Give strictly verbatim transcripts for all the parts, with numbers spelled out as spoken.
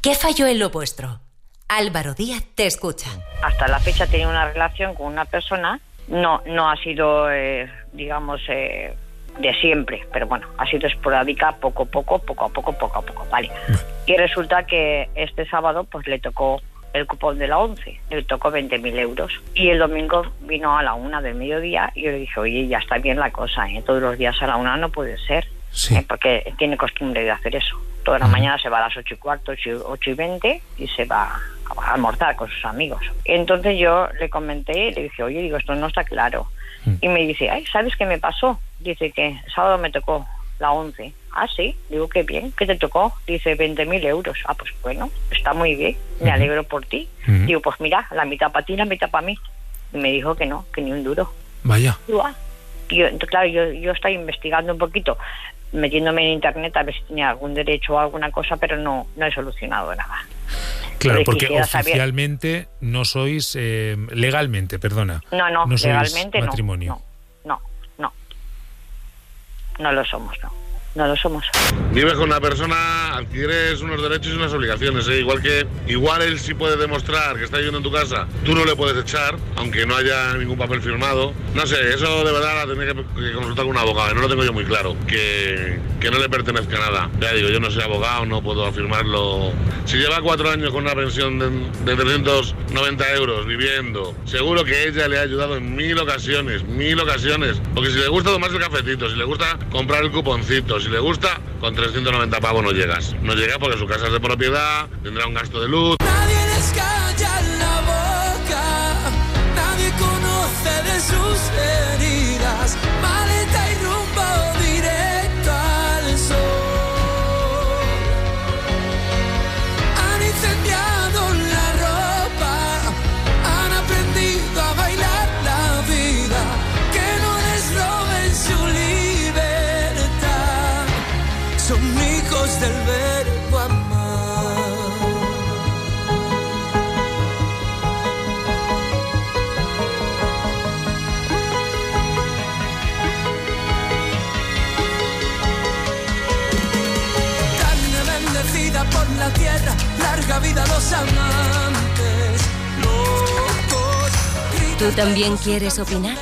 ¿Qué falló en lo vuestro? Álvaro Díaz te escucha. Hasta la fecha tenía una relación con una persona, no no ha sido, eh, digamos, eh, de siempre, pero bueno, ha sido esporádica, poco a poco, poco a poco, poco a poco, ¿vale? Y resulta que este sábado pues le tocó el cupón de la once, le tocó veinte mil euros. Y el domingo vino a la una del mediodía y yo le dije, oye, ya está bien la cosa, ¿eh? Todos los días a la una no puede ser, Sí. ¿eh? Porque tiene costumbre de hacer eso. Toda la uh-huh. mañana se va a las ocho y cuarto, ocho y veinte y se va a almorzar con sus amigos. Entonces yo le comenté, le dije, oye, digo, esto no está claro. Uh-huh. Y me dice, ay, ¿sabes qué me pasó? Dice que el sábado me tocó la once. Ah, sí, digo, qué bien, ¿qué te tocó? Dice, veinte mil euros. Ah, pues bueno, está muy bien, me alegro por ti. Uh-huh. Digo, pues mira, la mitad para ti, la mitad para mí. Y me dijo que no, que ni un duro. Vaya. Digo, ah. Y yo, claro, yo, yo estoy investigando un poquito, metiéndome en internet a ver si tenía algún derecho o alguna cosa, pero no, no he solucionado nada. Claro, porque oficialmente saber... no sois, eh, legalmente, perdona. No, no, no legalmente matrimonio. no, no, no, no, no lo somos, no. No lo somos. Vives con una persona, adquieres unos derechos y unas obligaciones, ¿eh? Igual que igual él sí puede demostrar que está viviendo en tu casa, tú no le puedes echar, aunque no haya ningún papel firmado. No sé, eso de verdad la tendré que, que consultar con un abogado, no lo tengo yo muy claro, que, que no le pertenezca nada. Ya digo, yo no soy abogado, no puedo afirmarlo. Si lleva cuatro años con una pensión de, de trescientos noventa euros viviendo, seguro que ella le ha ayudado en mil ocasiones, mil ocasiones. Porque si le gusta tomarse el cafetito, si le gusta comprar el cuponcito, si le gusta, con trescientos noventa pavos no llegas. No llega porque su casa es de propiedad, tendrá un gasto de luz. Nadie les calla la boca, nadie conoce de sus heridas. Maleta y rumbo directo al sol. Han incendiado la ropa, han aprendido a bailar la vida. Que no les roben su libertad. Son hijos del verbo amar. Carne bendecida por la tierra, larga vida a los amantes, locos. ¿Tú también quieres opinar?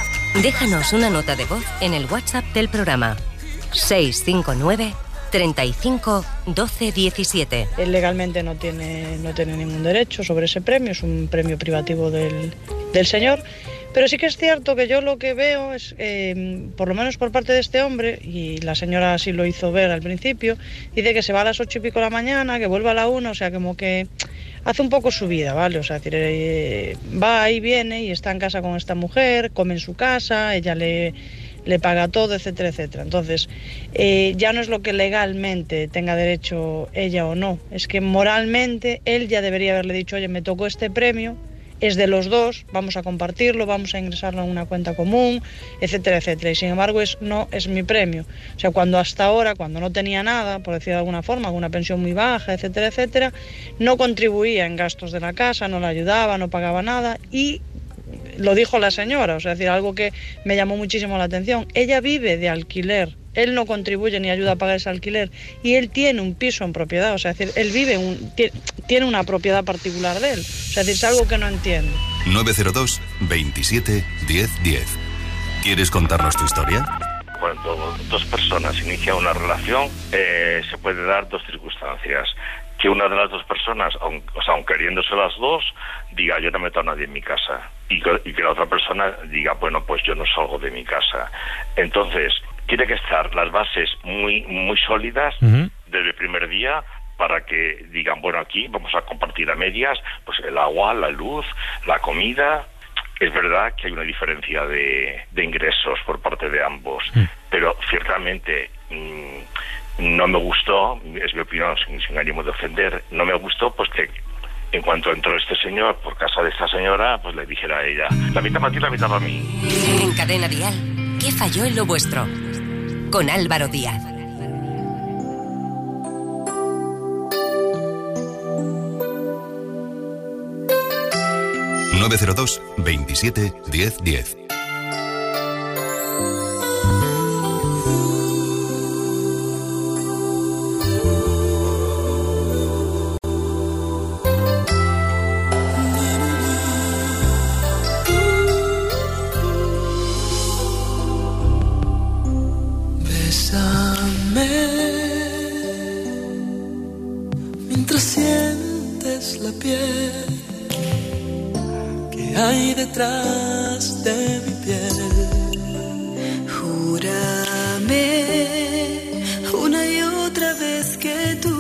Déjanos una nota de voz en el WhatsApp del programa seis cinco nueve, treinta y cinco, doce, diecisiete. Él legalmente no tiene, no tiene ningún derecho sobre ese premio, es un premio privativo del, del señor, pero sí que es cierto que yo lo que veo es, eh, por lo menos por parte de este hombre, y la señora así lo hizo ver al principio, dice que se va a las ocho y pico de la mañana, que vuelve a la una, o sea, como que hace un poco su vida, ¿vale? O sea, es decir, eh, va y viene y está en casa con esta mujer, come en su casa, ella le... le paga todo, etcétera, etcétera. Entonces, eh, ya no es lo que legalmente tenga derecho ella o no, es que moralmente él ya debería haberle dicho, oye, me tocó este premio, es de los dos, vamos a compartirlo, vamos a ingresarlo en una cuenta común, etcétera, etcétera. Y sin embargo, es no es mi premio. O sea, cuando hasta ahora, cuando no tenía nada, por decir de alguna forma, alguna pensión muy baja, etcétera, etcétera, no contribuía en gastos de la casa, no la ayudaba, no pagaba nada y... lo dijo la señora, o sea, es decir, algo que me llamó muchísimo la atención. Ella vive de alquiler, él no contribuye ni ayuda a pagar ese alquiler y él tiene un piso en propiedad, o sea, es decir, él vive, un, tiene una propiedad particular de él, o sea, es decir, es algo que no entiendo. nueve cero dos, veintisiete, diez, diez. ¿Quieres contarnos tu historia? Cuando dos personas inician una relación, eh, se puede dar dos circunstancias. Que una de las dos personas, aun, o sea, aun queriéndose las dos, diga, yo no meto a nadie en mi casa. Y que, y que la otra persona diga, bueno, pues yo no salgo de mi casa. Entonces, tiene que estar las bases muy, muy sólidas uh-huh. desde el primer día para que digan, bueno, aquí vamos a compartir a medias, pues el agua, la luz, la comida. Es verdad que hay una diferencia de, de ingresos por parte de ambos, uh-huh. pero ciertamente... Mmm, no me gustó, es mi opinión, sin, sin ánimo de ofender, no me gustó pues que en cuanto entró este señor por casa de esta señora, pues le dijera a ella, la mitad para ti, la mitad para mí. En Cadena Dial, ¿qué falló en lo vuestro? Con Álvaro Díaz. nueve cero dos, veintisiete, diez, diez. sientes la piel que hay detrás de mi piel. Júrame una y otra vez que tú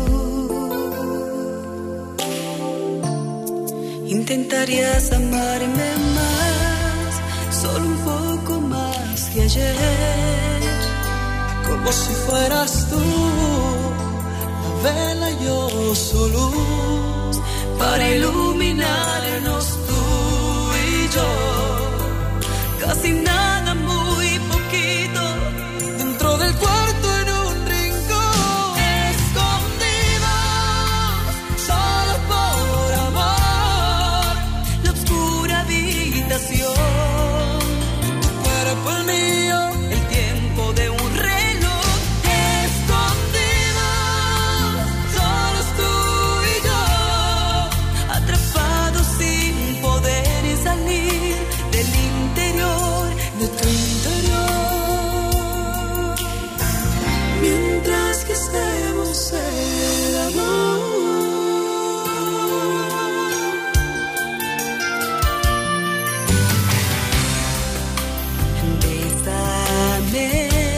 intentarías amarme más, solo un poco más que ayer. Como si fueras tú, la vela y yo su luz, para iluminarnos tú y yo. Casi nada, muy poquito, dentro del cuarto en un rincón, escondidos, solo por amor, la oscura habitación, tu cuerpo el mío, el tiempo de un reloj, escondidos, solos tú y yo, atrapados sin poder salir del interior de tu interior, mientras que hacemos el amor. Bésame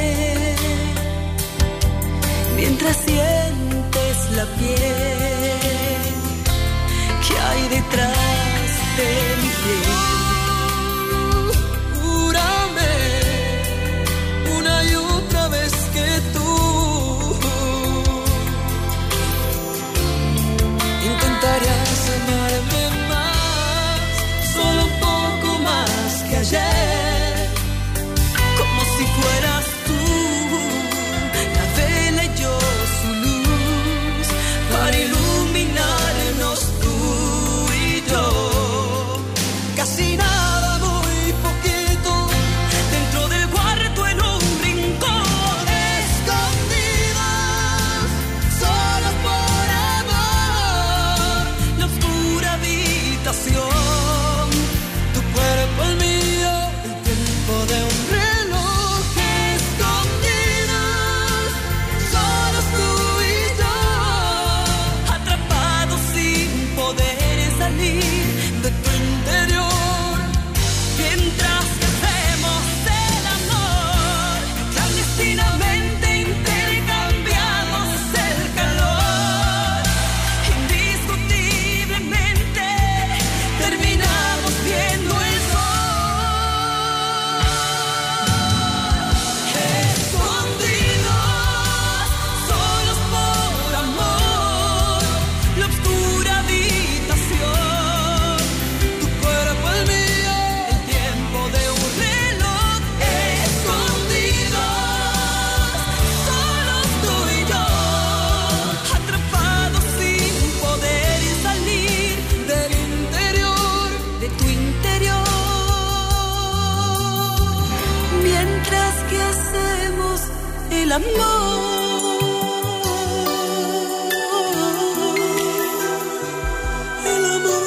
mientras sientes la piel que hay detrás de mi piel. Júrame una y otra vez que tú intentarías amarme más, solo un poco más que ayer. Como si fueras tú, la vela y yo su luz, para iluminarnos tú y yo. Casi nada, muy poquito, Dentro del cuarto en un rincón, escondidas, solos por amor, la oscura habitación, tu cuerpo el mío, el tiempo de un reloj, escondidas, solos tú y yo, atrapados sin poder salir de tu interior, mientras que hacemos el amor. Clandestinamente intercambiamos el calor. Indiscutiblemente terminamos viendo el sol. Escondidos, solos por amor, la oscura habitación, tu cuerpo el mío, el tiempo de un reloj, escondidos, solos tú y yo, atrapados sin poder salir del interior, de tu interior, mientras que hacemos el amor. el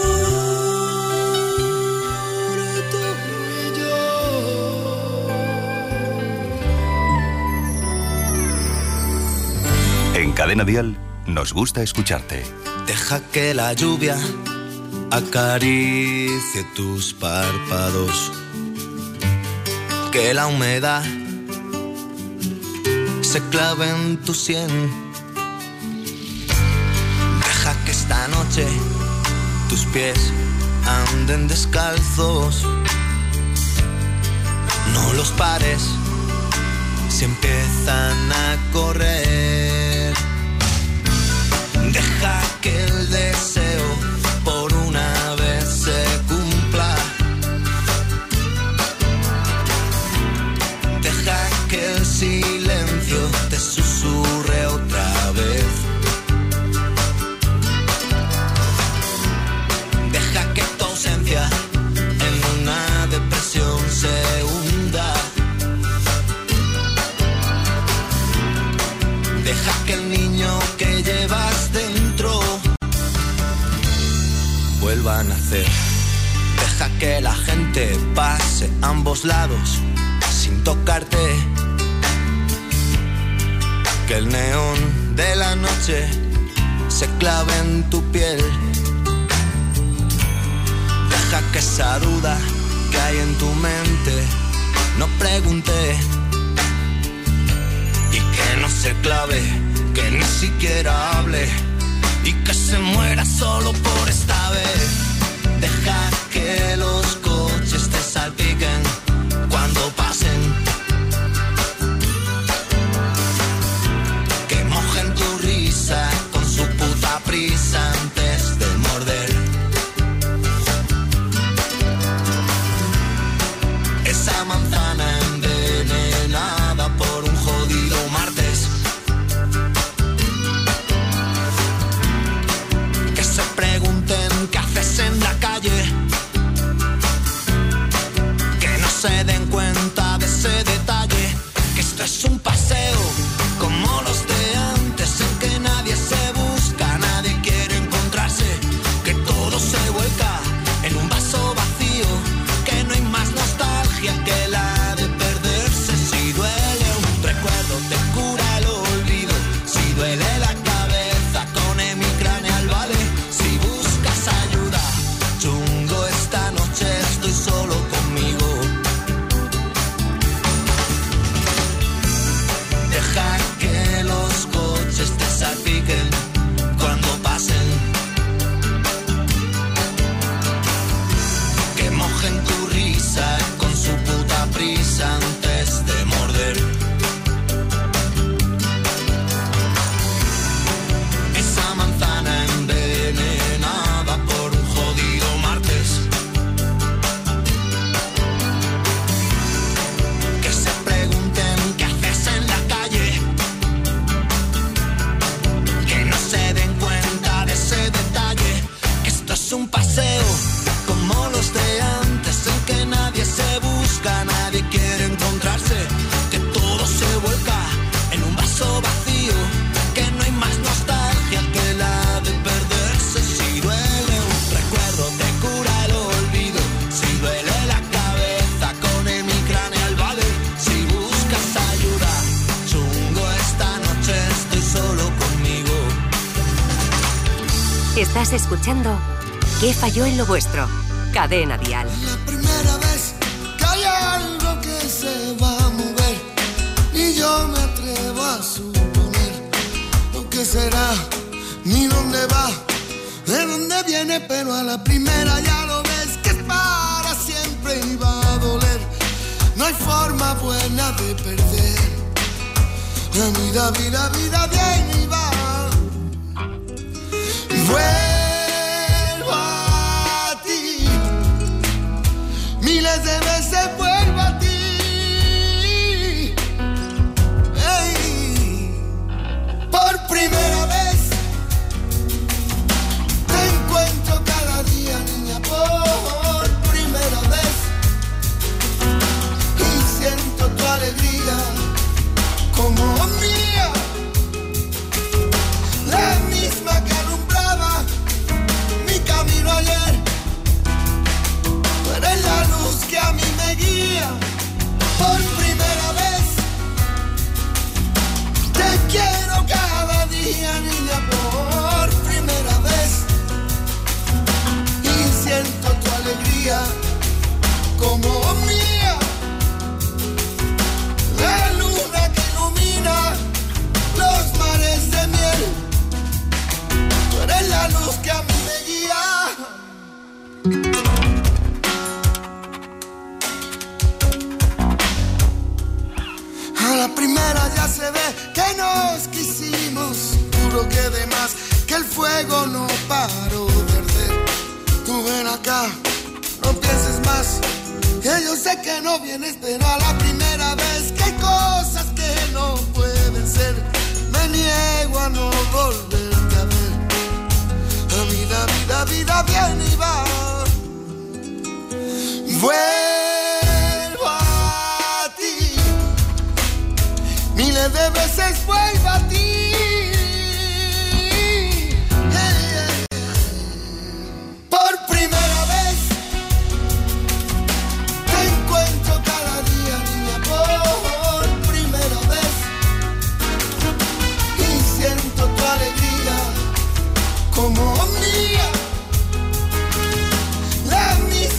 amor, tú y yo. En Cadena Dial nos gusta escucharte. Deja que la lluvia acaricie tus párpados, que la humedad se clave en tu sien. Deja que esta noche tus pies anden descalzos, no los pares si empiezan a correr. Deja que el deseo por una vez se cumpla. Deja que el silencio te susurre otra vez. Deja que tu ausencia en una depresión se hunda. Deja que el niño que llevas dentro vuelva a nacer. Deja que la gente pase a ambos lados sin tocarte. Que el neón de la noche se clave en tu piel. Deja que esa duda que hay en tu mente no pregunte y que no se clave, que ni siquiera hable y que se muera solo por esta vez. Deja que los coches te salpiquen cuando pasen, que mojen tu risa con su puta prisa antes de morder. Esa manzana envenenada por un jodido martes. Que se pregunten qué haces en la calle, que no se den cuenta de ese detalle, que esto es un paseo como los de antes, en que nadie se busca, nadie quiere encontrarse, que todo se vuelca en un vaso vacío, que no hay más nostalgia que la de perderse. Si duele un recuerdo te cura el olvido, si duele la cabeza con hemicraneal vale, si buscas ayuda chungo esta noche estoy solo conmigo. Deja que los coches te salpiquen cuando pasen, que mojen tu risa con su puta prisa antes de morder. Esa manzana envenenada por un jodido martes. Que se pregunten qué haces en la calle, que no se den cuenta de ese detalle, que esto es un paseo como los de antes, en que nadie se busca, nadie quiere encontrarse, que todo se vuelca en un vaso vacío, que no hay más nostalgia que la de perderse. Si duele un recuerdo te cura el olvido, si duele la cabeza con hemicraneal vale, si buscas ayuda chungo esta noche estoy solo conmigo. Estás escuchando ¿Qué falló en lo vuestro? Cadena Dial. La primera vez que hay algo que se va a mover y yo me atrevo a suponer lo que será, ni dónde va, de dónde viene, pero a la primera ya lo ves que es para siempre y va a doler. No hay forma buena de perder. La vida, vida, vida viene y va. Vuelvo a ti. Miles de veces vuelvo a ti. Hey. Por primera vez te encuentro cada día, niña, por primera vez. Y siento tu alegría como mía, la misma que alumbraba mi camino ayer. Tú eres la luz que a mí me guía. Por primera vez te quiero cada día, niña, por primera vez. Y siento tu alegría como mía, la luna que ilumina los mares de miel. Tú eres la luz que a mí me guía. A la primera ya se ve que nos quisimos, juro que de más, que el fuego no paró de arder. Tú ven acá, no pienses más, que yo sé que no vienes, pero a la primera vez que hay cosas que no pueden ser, me niego a no volverte a ver. La vida, vida, vida viene y va. Vuelvo a ti. Miles de veces vuelvo a ti. Hey, hey. Por primera vez te encuentro cada día, niña, por primera vez. Y siento tu alegría como mía, la misma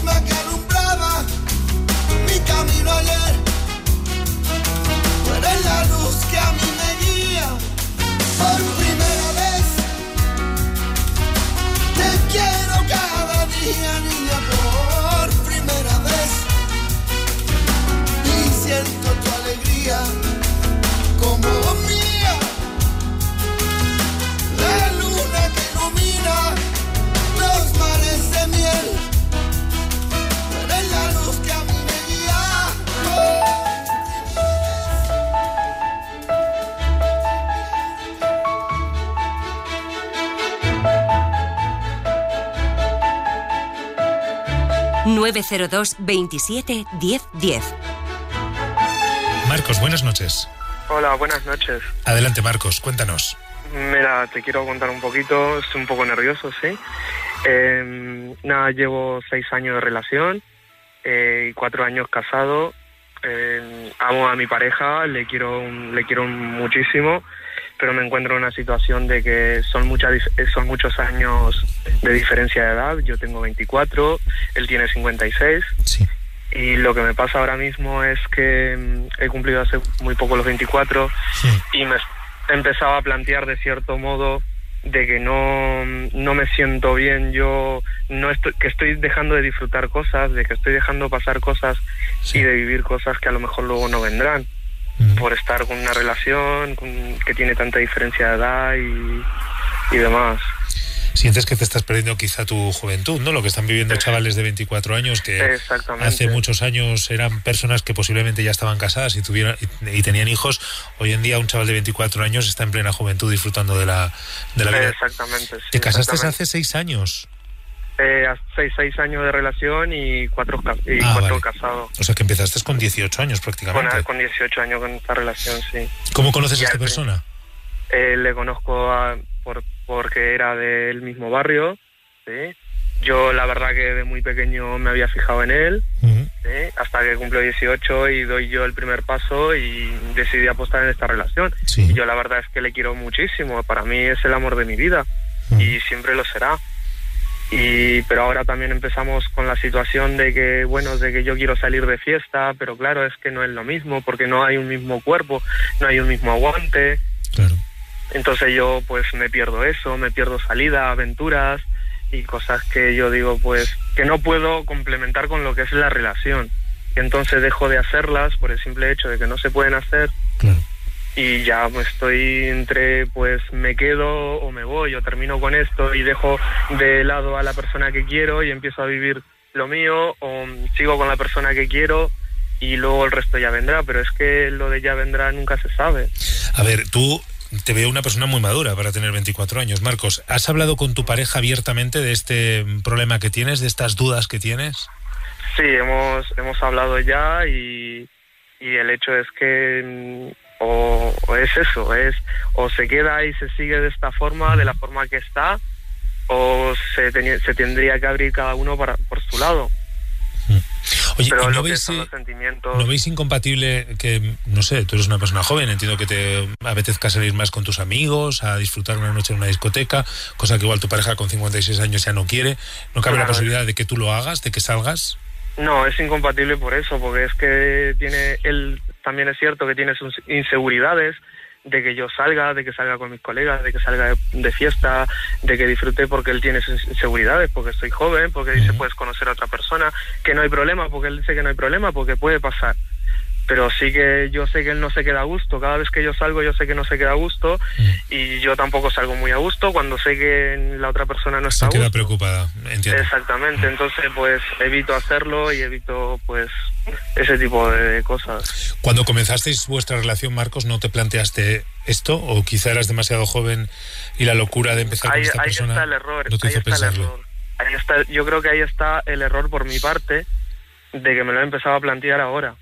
mía niña por primera vez y siento tu alegría como mía. La luna que ilumina los mares de miel, eres la luz que a mí me guía. Oh. nueve cero dos veintisiete diez diez. Marcos, buenas noches. Hola, buenas noches. Adelante, Marcos, cuéntanos. Mira, te quiero contar un poquito, estoy un poco nervioso, sí. Eh, nada, llevo seis años de relación eh, y cuatro años casado. Eh, amo a mi pareja, le quiero, le quiero muchísimo, pero me encuentro en una situación de que son muchas, son muchos años de diferencia de edad. Yo tengo veinticuatro, él tiene cincuenta y seis. Sí. Y lo que me pasa ahora mismo es que he cumplido hace muy poco los veinticuatro, sí, y me empezaba a plantear de cierto modo de que no, no me siento bien, yo no estoy, que estoy dejando de disfrutar cosas, de que estoy dejando pasar cosas, sí, y de vivir cosas que a lo mejor luego no vendrán, uh-huh, por estar con una relación con, que tiene tanta diferencia de edad y, y demás. Sientes que te estás perdiendo quizá tu juventud, ¿no? Lo que están viviendo chavales de veinticuatro años que hace muchos años eran personas que posiblemente ya estaban casadas y tuvieron y, y tenían hijos. Hoy en día un chaval de veinticuatro años está en plena juventud disfrutando de la, de la vida. Exactamente, sí. ¿Te casaste exactamente. hace seis años? Eh, seis, seis años de relación y cuatro, y ah, cuatro vale. casados. O sea que empezaste con dieciocho años prácticamente. Con, con dieciocho años con esta relación, sí. ¿Cómo conoces y a esta persona? Eh, le conozco a, por, porque era del mismo barrio, ¿sí? Yo la verdad que de muy pequeño me había fijado en él, uh-huh, ¿sí? Hasta que cumplo dieciocho y doy yo el primer paso y decidí apostar en esta relación. Sí. Y yo la verdad es que le quiero muchísimo, para mí es el amor de mi vida, uh-huh, y siempre lo será. Y pero ahora también empezamos con la situación de que, bueno, de que yo quiero salir de fiesta, pero claro, es que no es lo mismo, porque no hay un mismo cuerpo, no hay un mismo aguante. Claro. Entonces yo pues me pierdo eso, me pierdo salida, aventuras y cosas que yo digo pues que no puedo complementar con lo que es la relación. Y entonces dejo de hacerlas por el simple hecho de que no se pueden hacer. Claro. Y ya me estoy entre pues me quedo o me voy o termino con esto y dejo de lado a la persona que quiero y empiezo a vivir lo mío, o sigo con la persona que quiero y luego el resto ya vendrá, pero es que lo de ya vendrá nunca se sabe. A ver, tú te veo una persona muy madura para tener veinticuatro años, Marcos. ¿Has hablado con tu pareja abiertamente de este problema que tienes, de estas dudas que tienes? Sí, hemos hemos hablado ya y, y el hecho es que o, o es eso, es o se queda y se sigue de esta forma, de la forma que está, o se, ten, se tendría que abrir cada uno para, por su lado. Oye, pero ¿no lo veis, que son los sentimientos... ¿no veis incompatible que, no sé, tú eres una persona joven, entiendo que te apetezca salir más con tus amigos, a disfrutar una noche en una discoteca, cosa que igual tu pareja con cincuenta y seis años ya no quiere? ¿No cabe claro, la posibilidad de que tú lo hagas, de que salgas? No, es incompatible por eso, porque es que tiene él, también es cierto que tiene sus inseguridades, de que yo salga, de que salga con mis colegas, de que salga de, de fiesta, de que disfrute, porque él tiene sus inseguridades, porque soy joven, porque dice uh-huh, puedes conocer a otra persona, que no hay problema, porque él dice que no hay problema, porque puede pasar. Pero sí que yo sé que él no se queda a gusto, cada vez que yo salgo yo sé que no se queda a gusto, uh-huh, y yo tampoco salgo muy a gusto cuando sé que la otra persona no está a gusto. Se queda preocupada, entiendo. Exactamente, uh-huh, entonces pues evito hacerlo y evito pues ese tipo de cosas. Cuando comenzasteis vuestra relación, Marcos, ¿no te planteaste esto? ¿O quizá eras demasiado joven y la locura de empezar ahí, con esta ahí persona está el error, no te hizo ahí está pensarlo? El error. Ahí está, yo creo que ahí está el error por mi parte, de que me lo he empezado a plantear ahora.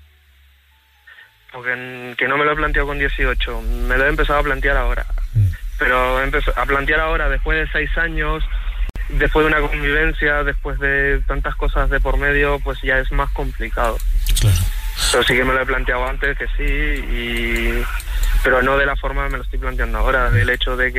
Porque que no me lo he planteado con dieciocho, me lo he empezado a plantear ahora. Mm. Pero empezó a plantear ahora, después de seis años, después de una convivencia, después de tantas cosas de por medio, pues ya es más complicado. Claro. Pero sí que me lo he planteado antes, que sí, y pero no de la forma que me lo estoy planteando ahora, del hecho de que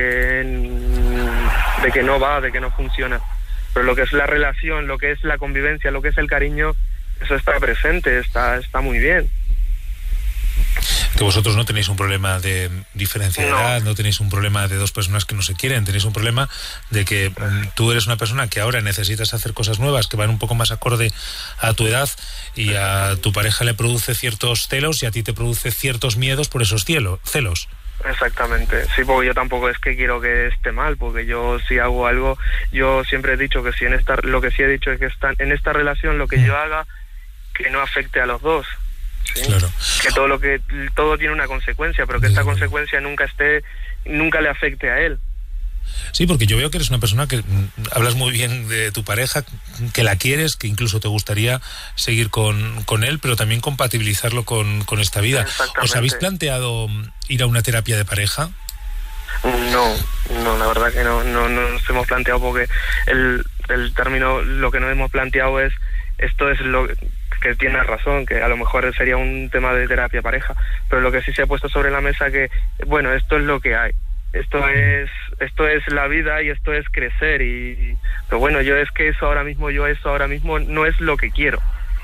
de que no va, de que no funciona. Pero lo que es la relación, lo que es la convivencia, lo que es el cariño, eso está presente, está está muy bien. que vosotros no tenéis un problema de diferencia de edad, no. no tenéis un problema de dos personas que no se quieren, tenéis un problema de que mm, tú eres una persona que ahora necesitas hacer cosas nuevas que van un poco más acorde a tu edad y a tu pareja le produce ciertos celos y a ti te produce ciertos miedos por esos cielo, celos. Exactamente, sí, porque yo tampoco es que quiero que esté mal, porque yo si hago algo, yo siempre he dicho que si en esta, lo que sí he dicho es que está, en esta relación lo que mm. yo haga, que no afecte a los dos, ¿sí? Claro. Que todo lo que, todo tiene una consecuencia, pero que esta consecuencia nunca esté, nunca le afecte a él. Sí, porque yo veo que eres una persona que mm, hablas muy bien de tu pareja, que la quieres, que incluso te gustaría seguir con, con él, pero también compatibilizarlo con, con esta vida. ¿Os habéis planteado ir a una terapia de pareja? No, no, la verdad que no, no, no nos hemos planteado porque el, el término, lo que nos hemos planteado es, esto es lo que tiene razón, que a lo mejor sería un tema de terapia pareja, pero lo que sí se ha puesto sobre la mesa que, bueno, esto es lo que hay. Esto es esto es la vida y esto es crecer y pero bueno, yo es que eso ahora mismo yo eso ahora mismo no es lo que quiero.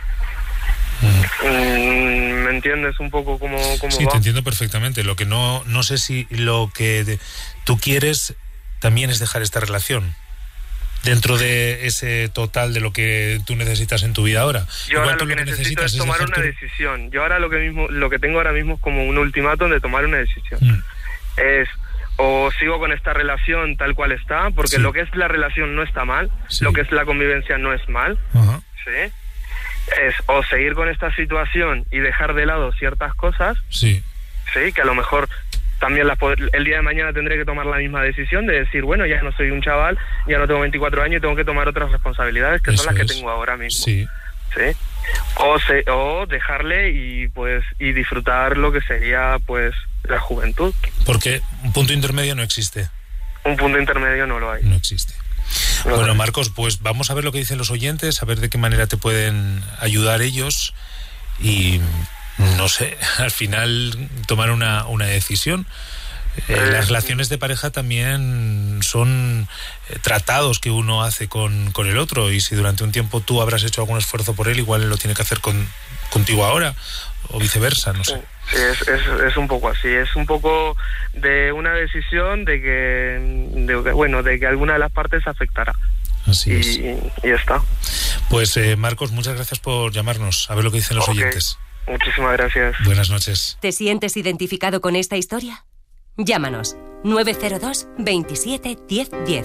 Mm. Mm, ¿Me entiendes un poco cómo, cómo sí, va? Te entiendo perfectamente. Lo que no no sé si lo que de, tú quieres también es dejar esta relación dentro de ese total de lo que tú necesitas en tu vida ahora. Yo ahora lo que, lo que necesito es tomar es una tu... decisión. Yo ahora lo que mismo lo que tengo ahora mismo es como un ultimátum de tomar una decisión. Mm. Es o sigo con esta relación tal cual está, porque sí. lo que es la relación no está mal, sí. lo que es la convivencia no es mal, uh-huh. ¿sí? Es o seguir con esta situación y dejar de lado ciertas cosas, sí, sí, que a lo mejor también las, el día de mañana tendré que tomar la misma decisión de decir, bueno, ya no soy un chaval, ya no tengo veinticuatro años y tengo que tomar otras responsabilidades que Eso son las que es. tengo ahora mismo, sí, ¿sí? O, se, o dejarle y pues y disfrutar lo que sería pues la juventud. Porque un punto intermedio no existe. Un punto intermedio no lo hay. No existe. No bueno, hay. Marcos, pues vamos a ver lo que dicen los oyentes, a ver de qué manera te pueden ayudar ellos y, no sé, al final tomar una, una decisión. Eh, eh, las relaciones de pareja también son eh, tratados que uno hace con, con el otro, y si durante un tiempo tú habrás hecho algún esfuerzo por él, igual él lo tiene que hacer con, contigo ahora, o viceversa, no sé. Sí, es, es, es un poco así, es un poco de una decisión de que, de, bueno, de que alguna de las partes afectará. Así y, es. Y, y está. Pues eh, Marcos, muchas gracias por llamarnos, a ver lo que dicen los okay. oyentes. Muchísimas gracias. Buenas noches. ¿Te sientes identificado con esta historia? Llámanos nueve cero dos, veintisiete, diez, diez.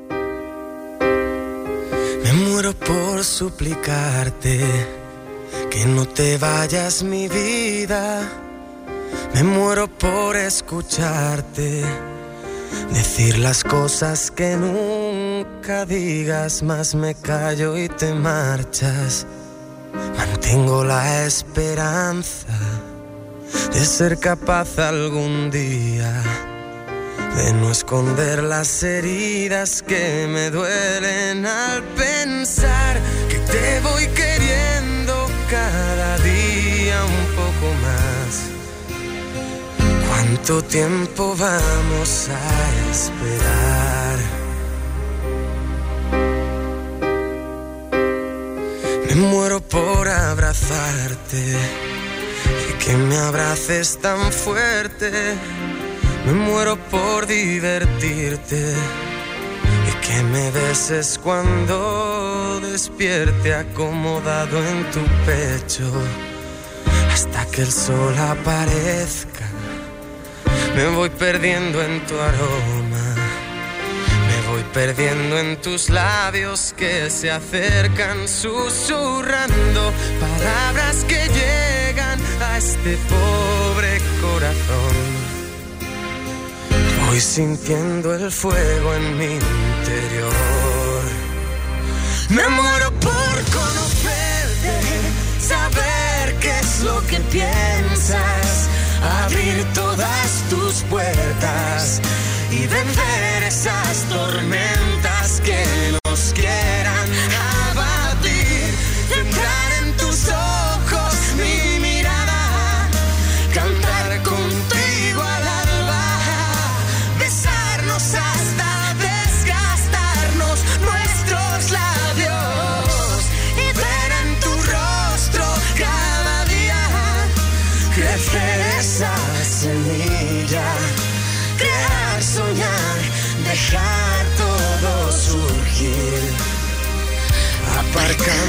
Me muero por suplicarte que no te vayas, mi vida. Me muero por escucharte decir las cosas que nunca digas, más me callo y te marchas. Mantengo la esperanza de ser capaz algún día de no esconder las heridas que me duelen al pensar que te voy queriendo cada día un poco más. ¿Cuánto tiempo vamos a esperar? Me muero por abrazarte y que me abraces tan fuerte. Me muero por divertirte y que me beses cuando despierte acomodado en tu pecho hasta que el sol aparezca. Me voy perdiendo en tu aroma, me voy perdiendo en tus labios que se acercan susurrando palabras que llegan a este pobre corazón. Voy sintiendo el fuego en mi interior. Me muero por conocerte, saber qué es lo que piensas, abrir todas tus puertas y vencer esas tormentas que nos quieran abatir. Entrar en tus ojos mi mirada, cantar contigo al alba, besarnos hasta desgastarnos nuestros labios y ver en tu rostro cada día crecer esa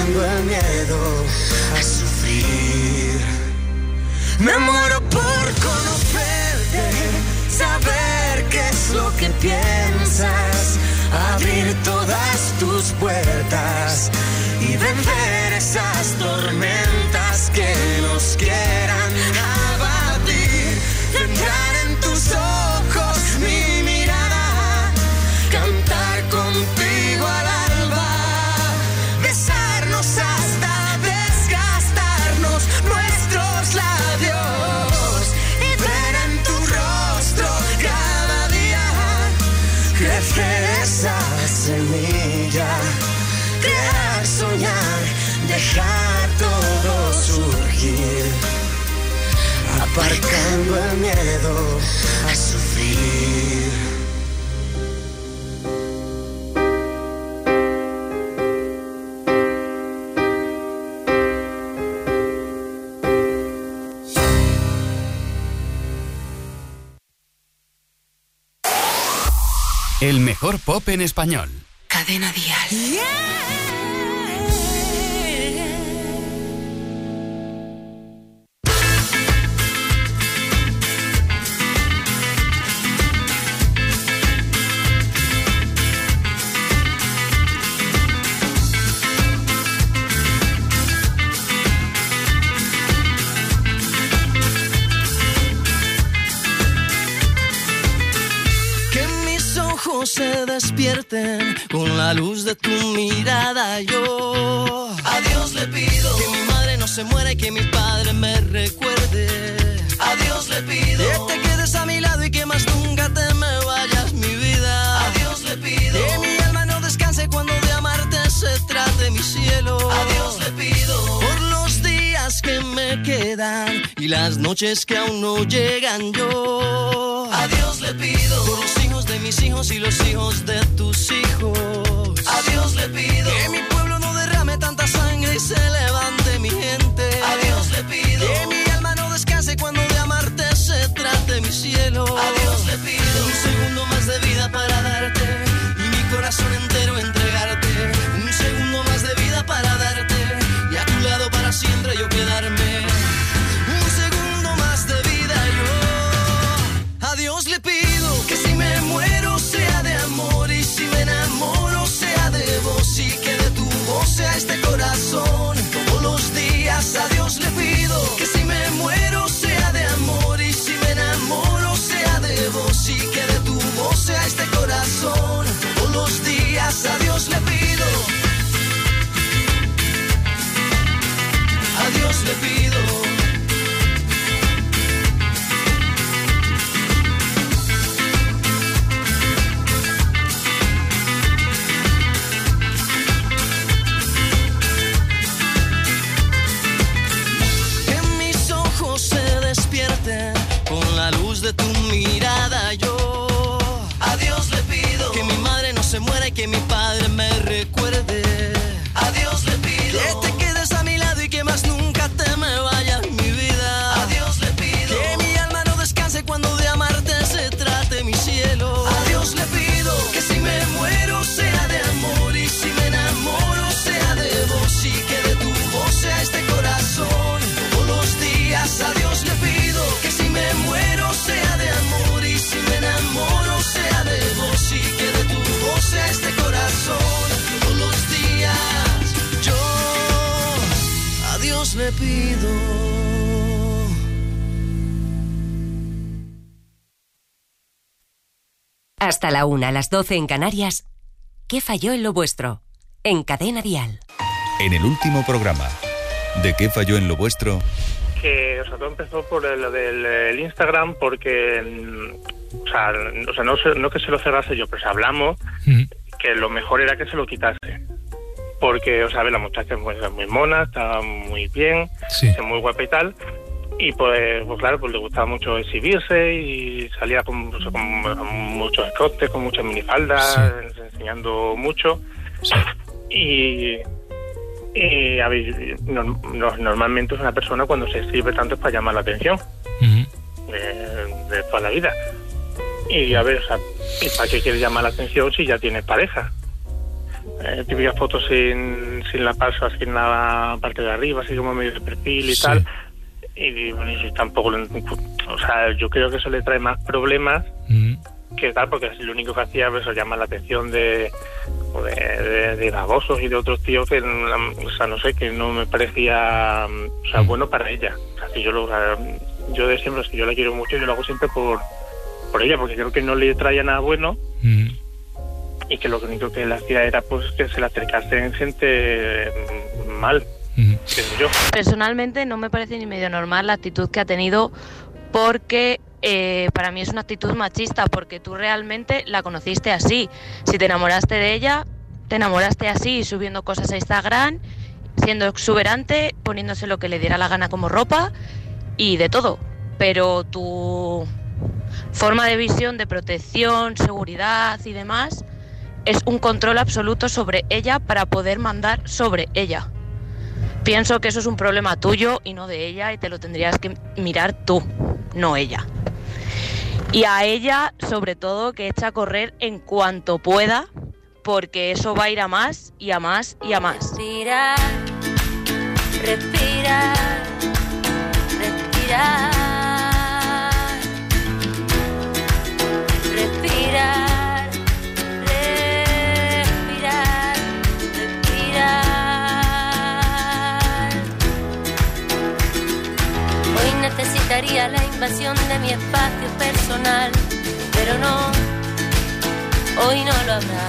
aparcando el miedo a sufrir. Me muero por conocerte, saber qué es lo que piensas, abrir todas tus puertas y vencer esas tormentas que nos quieran abatir. Entrar en tus ojos mi mirada, cantar contigo al alba, besarnos hasta desgastarnos nuestros labios y ver en tu rostro cada día crecer esa semilla, crear, soñar, dejar todo surgir, aparcando el miedo a sufrir. El mejor pop en español. Cadena Dial. Yeah. Se despierten con la luz de tu mirada. Yo a Dios le pido que mi madre no se muera y que mi padre me recuerde. A Dios le pido que te quedes a mi lado y que más nunca te me vayas, mi vida. A Dios le pido que mi alma no descanse cuando de amarte se trate, mi cielo. A Dios le pido por los días que me quedan y las noches que aún no llegan. Yo a Dios le pido por los hijos de mis hijos y los hijos de tus hijos. A Dios le pido que mi pueblo no derrame tanta sangre y se levante mi gente. A Dios le pido que mi alma no descanse cuando de amarte se trate, mi cielo. A Dios le pido un segundo más de vida para darte y mi corazón entero entregarte. Un segundo más de vida para darte y a tu lado para siempre yo quedarme. Un segundo más de vida yo a Dios le pido que si me muero sea de amor y si me enamoro sea de vos y que de tu voz sea este corazón todos los días. A Dios le pido que si me muero sea de amor y si me enamoro sea de vos y que de tu voz sea este corazón todos los días. A Dios le pido, a Dios le pido. Con la luz de tu mirada yo a Dios le pido que mi madre no se muera y que mi padre me recuerde. A Dios le pido que te quedes a mi lado y que más nunca te me vayas, mi vida. A Dios le pido que mi alma no descanse cuando de amarte se trate, mi cielo. A Dios le pido que si me muero sea de amor y si me enamoro sea de vos y que de tu voz sea este corazón todos los días. A Dios le pido que si me muero sea de amor y si me enamoro sea de vos y que de tu voz sea este corazón todos los días. Yo a Dios le pido. Hasta la una, a las doce en Canarias. ¿Qué falló en lo vuestro? En Cadena Dial. En el último programa de ¿Qué falló en lo vuestro? Que, o sea, todo empezó por lo del el Instagram porque, o sea, o sea no, no que se lo cerrase yo, pero hablamos uh-huh. que lo mejor era que se lo quitase. Porque, o sea, la muchacha es muy, muy mona, estaba muy bien, sí. es muy guapa y tal. Y pues, pues claro, pues le gustaba mucho exhibirse y salía con, pues, con muchos escotes, con muchas minifaldas, sí. enseñando mucho. Sí. Y... Y a ver, no, no, normalmente es una persona cuando se exhibe tanto es para llamar la atención uh-huh. de, de toda la vida. Y a ver, o sea, ¿y para qué quieres llamar la atención si ya tienes pareja? eh, típicas fotos sin, sin la palsa, sin la parte de arriba, así como medio de perfil y sí. tal. Y bueno, y tampoco, o sea, yo creo que eso le trae más problemas mm. que tal, porque lo único que hacía eso llama la atención de de, de, de babosos y de otros tíos que, o sea, no sé, que no me parecía, o sea, mm. bueno para ella. O sea, que yo lo, o sea, yo de siempre, es que yo la quiero mucho y yo lo hago siempre por por ella, porque creo que no le traía nada bueno mm. y que lo único que le hacía era pues que se le acercase en gente mal. Yo. Personalmente no me parece ni medio normal la actitud que ha tenido, porque eh, para mí es una actitud machista, porque tú realmente la conociste así. Si te enamoraste de ella, te enamoraste así, subiendo cosas a Instagram, siendo exuberante, poniéndose lo que le diera la gana como ropa y de todo. Pero tu forma de visión, de protección, seguridad y demás es un control absoluto sobre ella para poder mandar sobre ella. Pienso que eso es un problema tuyo y no de ella, y te lo tendrías que mirar tú, no ella. Y a ella, sobre todo, que echa a correr en cuanto pueda, porque eso va a ir a más y a más y a más. Respirar, respirar, respirar, respirar. Necesitaría la invasión de mi espacio personal, pero no, hoy no lo habrá.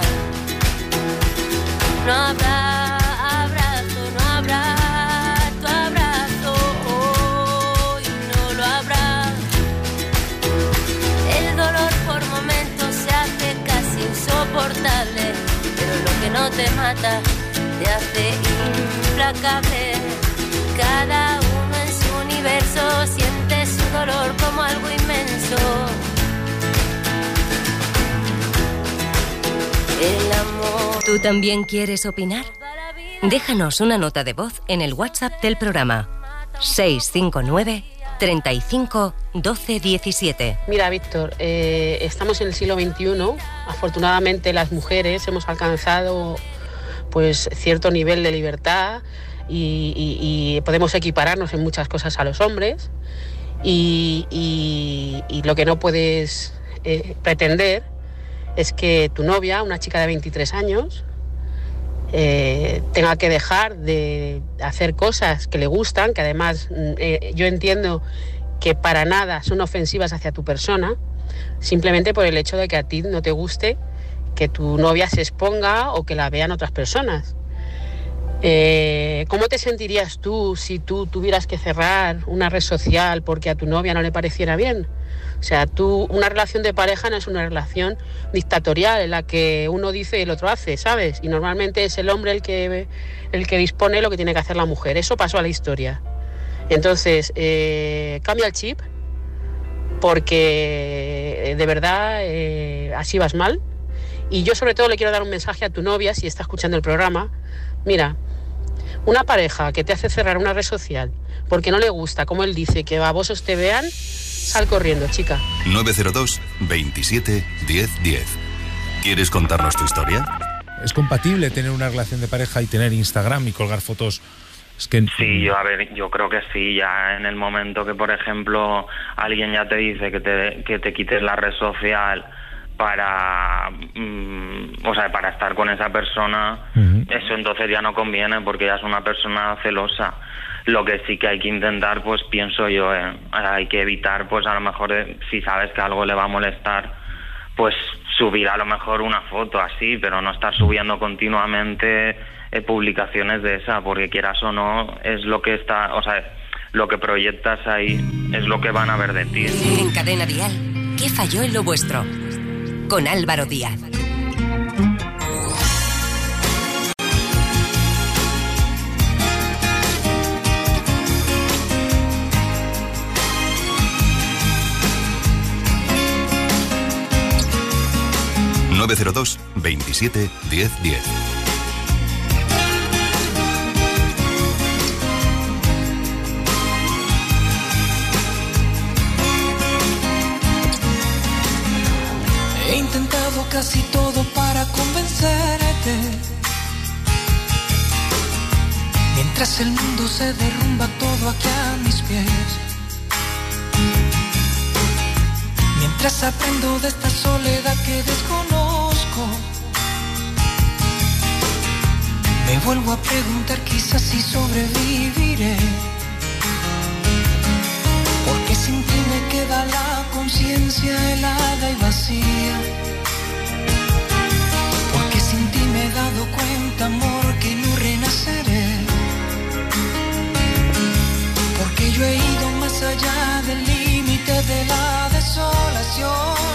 No habrá abrazo, no habrá tu abrazo, hoy no lo habrá. El dolor por momentos se hace casi insoportable, pero lo que no te mata te hace implacable. Cada uno en su universo siente su dolor como algo inmenso. El amor. ¿Tú también quieres opinar? Déjanos una nota de voz en el WhatsApp del programa seis cinco nueve, treinta y cinco, doce diecisiete. Mira, Víctor, eh, estamos en el siglo veintiuno. Afortunadamente las mujeres hemos alcanzado pues cierto nivel de libertad. Y, y, y podemos equipararnos en muchas cosas a los hombres y, y, y lo que no puedes eh, pretender es que tu novia, una chica de veintitrés años, eh, tenga que dejar de hacer cosas que le gustan, que además eh, yo entiendo que para nada son ofensivas hacia tu persona, simplemente por el hecho de que a ti no te guste que tu novia se exponga o que la vean otras personas. Eh, ¿Cómo te sentirías tú si tú tuvieras que cerrar una red social porque a tu novia no le pareciera bien? O sea, tú, una relación de pareja no es una relación dictatorial en la que uno dice y el otro hace, ¿sabes? Y normalmente es el hombre el que, el que dispone lo que tiene que hacer la mujer. Eso pasó a la historia. Entonces, eh, cambia el chip, porque de verdad eh, así vas mal. Y yo sobre todo le quiero dar un mensaje a tu novia, si está escuchando el programa. Mira, una pareja que te hace cerrar una red social porque no le gusta, como él dice, que babosos te vean, sal corriendo, chica. nueve cero dos, veintisiete, diez diez. ¿Quieres contarnos tu historia? ¿Es compatible tener una relación de pareja y tener Instagram y colgar fotos? Es que... Sí, yo, a ver, yo creo que sí. Ya en el momento que, por ejemplo, alguien ya te dice que te, que te quites la red social para mm, o sea, para estar con esa persona, uh-huh. eso entonces ya no conviene, porque ya es una persona celosa. Lo que sí que hay que intentar, pues pienso yo, eh, hay que evitar, pues a lo mejor, eh, si sabes que algo le va a molestar, pues subir a lo mejor una foto así, pero no estar subiendo continuamente eh, publicaciones de esa, porque quieras o no, es lo que está, o sea, lo que proyectas ahí es lo que van a ver de ti. En Cadena Dial, ¿qué falló en lo vuestro? Con Álvaro Díaz. nueve cero dos, veintisiete, diez diez. He intentado casi todo para convencerte Mientras el mundo se derrumba todo aquí a mis pies. Mientras aprendo de esta soledad que desconozco, me vuelvo a preguntar quizás si sobreviviré. Porque sin ti me queda la conciencia helada y vacía. Porque sin ti me he dado cuenta, amor, que no renaceré. Porque yo he ido más allá del límite de la desolación.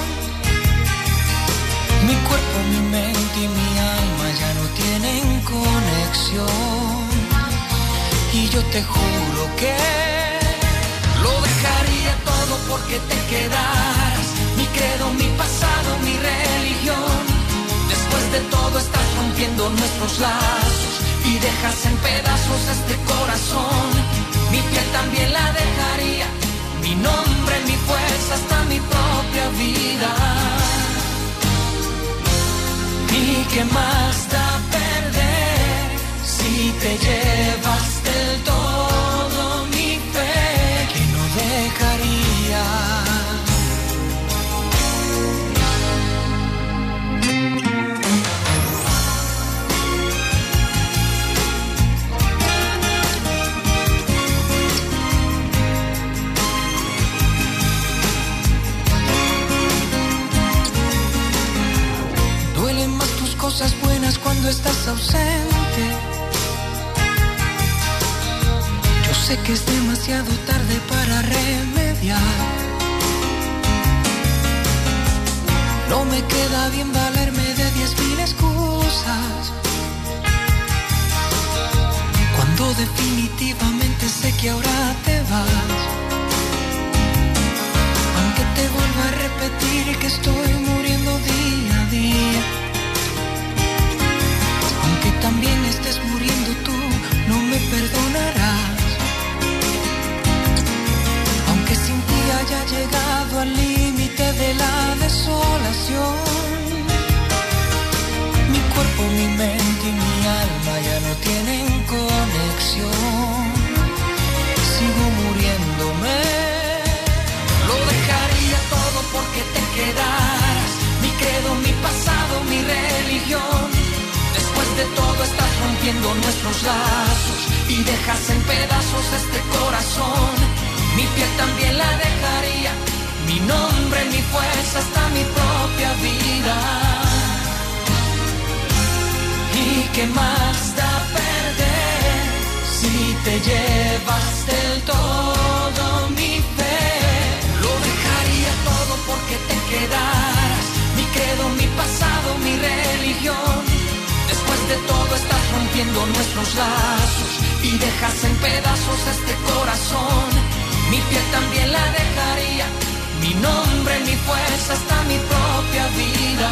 Mi cuerpo, mi mente y mi alma ya no tienen conexión. Y yo te juro que lo dejaría todo porque te quedaras. Mi credo, mi pasado, mi religión. Después de todo estás rompiendo nuestros lazos y dejas en pedazos este corazón. Mi piel también la dejaría, mi nombre, mi fuerza, hasta mi propia vida. ¿Y qué más da perder si te llevas del todo mi fe que no dejaría? Cosas buenas cuando estás ausente. Yo sé que es demasiado tarde para remediar. No me queda bien valerme de diez mil excusas, cuando definitivamente sé que ahora te vas. Aunque te vuelva a repetir que estoy muriendo día a día. Aunque también estés muriendo tú, no me perdonarás. Aunque sin ti haya llegado al límite de la desolación. Mi cuerpo, mi mente y mi alma ya no tienen conexión. Sigo muriéndome. Lo dejaría todo porque te quedaras. Mi credo, mi pasado, mi religión. Después de todo estás rompiendo nuestros lazos y dejas en pedazos este corazón. Mi piel también la dejaría, mi nombre, mi fuerza, hasta mi propia vida. ¿Y qué más da perder si te llevas del todo mi fe? Lo dejaría todo porque te quedaras. Mi credo, mi pasado, mi religión. Después de todo estás rompiendo nuestros lazos y dejas en pedazos este corazón. Mi piel también la dejaría, mi nombre, mi fuerza, hasta mi propia vida.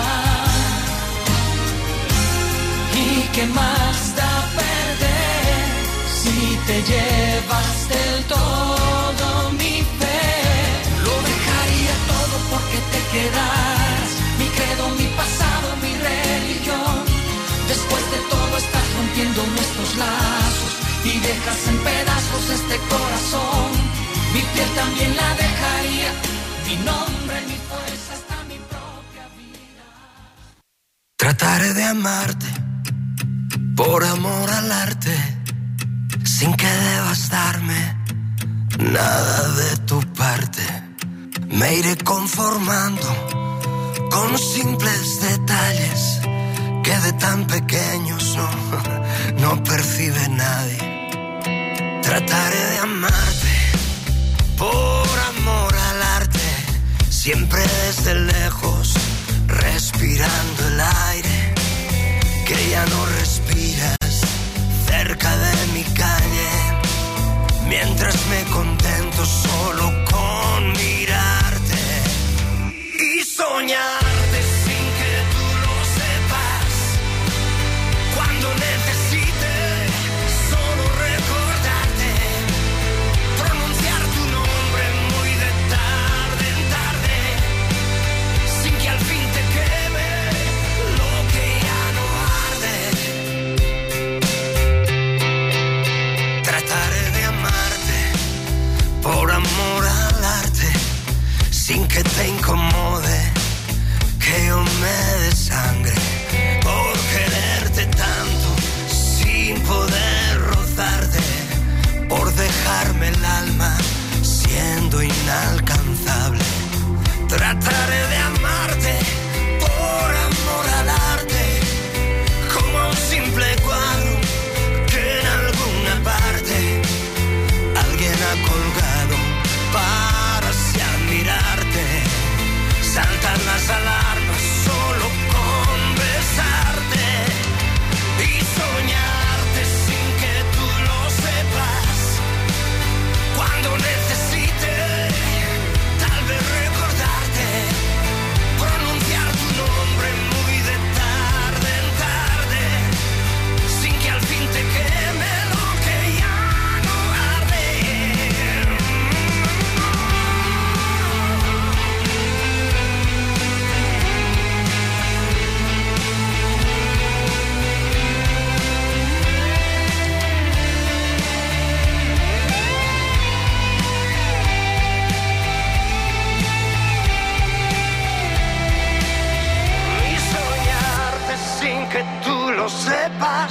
¿Y qué más da perder si te llevas del todo mi fe? Lo dejaría todo porque te quedaras. Mi credo, mi pasado, mi religión. Después de todo estás rompiendo nuestros lazos y dejas en pedazos este corazón. Mi piel también la dejaría, mi nombre, mi fuerza, hasta mi propia vida. Trataré de amarte por amor al arte, sin que debas darme nada de tu parte. Me iré conformando con simples detalles que de tan pequeños no, no percibe nadie. Trataré de amarte por amor al arte, siempre desde lejos, respirando el aire que ya no respiras, cerca de mi calle, mientras me contento solo con mirarte y soñar.